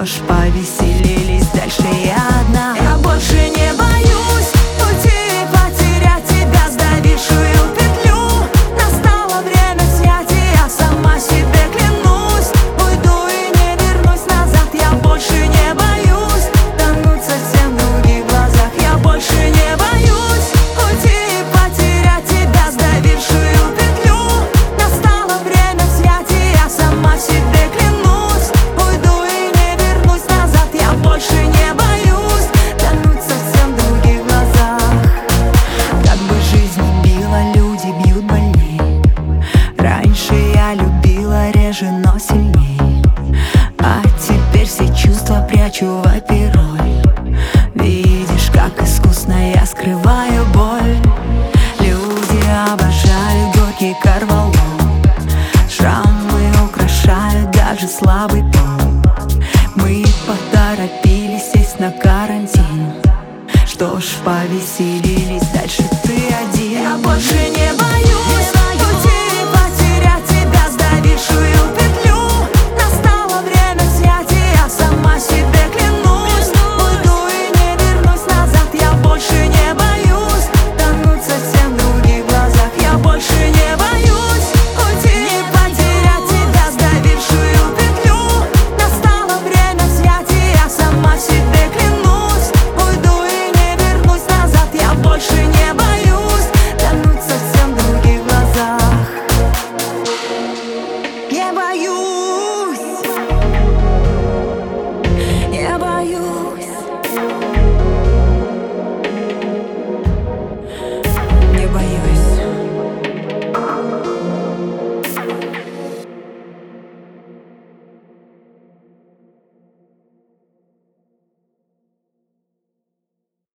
Что ж, повеселились, дальше я одна. Я больше не боюсь уйти и потерять тебя, сдавившую петлю. Настало время снять, и я сама себе клянусь. Уйду и не вернусь назад. Я больше не боюсь тонуть совсем в других глазах. Я больше не боюсь уйти и потерять тебя, сдавившую петлю. Настало время снять, и я сама себе клянусь. Уйду и не вернусь назад. Я больше не боюсь тонуть совсем в других глазах. Как бы жизнь ни била, люди бьют больней. Раньше я любила реже, но сильней. А теперь все чувства прячу в опероль. Видишь, как искусно я скрываю боль. Люди обожают горький корвалол. Шрамы украшают даже слабый пол. Мы поторопились сесть на карантин. Что ж, повеселились, дальше ты один. Я больше не боюсь